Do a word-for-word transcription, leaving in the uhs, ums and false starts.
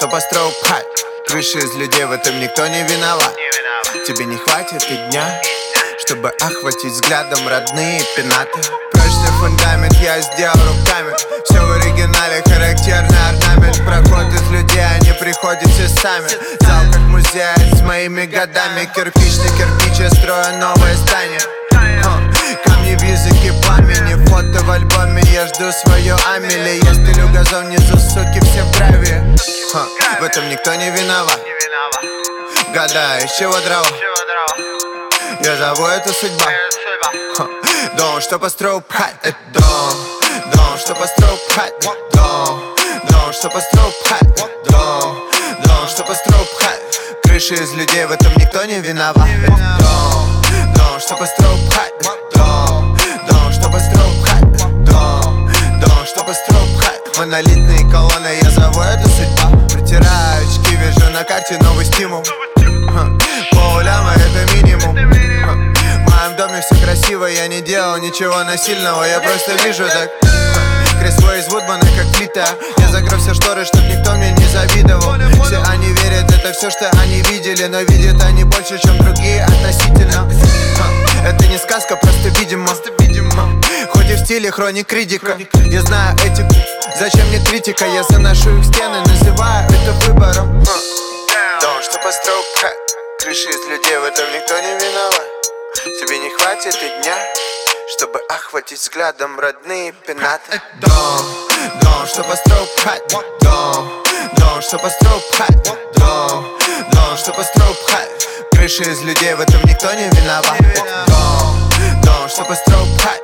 что построил пхать. Крыши из людей, в этом никто не виноват. Тебе не хватит и дня, чтобы охватить взглядом родные пенаты. Прочный фундамент я сделал руками. Все в оригинале, характерный орнамент. Проход из людей, они приходят все сами. Зал как музей с моими годами. Кирпич на кирпич, я строю новое здание. Камни в языке пламени, фото в альбоме. Я жду свою Амели. Я стелю газон внизу, суки, все в гравии. В этом никто не виноват. Гадаю, из чего дрова? Я зову это судьба. Дом, что построил пхать. Это дом. Дом, что построил пхать. Дом. Дом, что построил пхать. Дом. Дом, что построил пхать. Крыши из людей, в этом никто не виноват. Это дом. Дом, что построил пхать. Дом. Дом, что построил пхать. Дом. Дом, что построил пхать. Монолитные колонны, я зову это судьба. Протираю очки, вижу на карте новый стимул. Полляма это минимум. В моем доме все красиво, я не делал ничего насильного. Я просто вижу так. Кресло из Вудмана как плита. Я закрыл все шторы, чтоб никто мне не завидовал. Все они верят, это все, что они видели. Но видят они больше, чем другие относительно. Это не сказка, просто видимо. Хоть и в стиле хроник Риддика. Я знаю этику, зачем мне критика? Я заношу их в стены, называю это выбором. Дом, что построил пхать. Крыши из людей, в этом никто не виноват. Тебе не хватит и дня, чтобы охватить взглядом родные пенаты. Дом, дом, что построил пхать. Дом, дом, что построил пхать. Дом, дом, что построил пхать. Крыши из людей, в этом никто не виноват. Дом, дом, что построил пхать.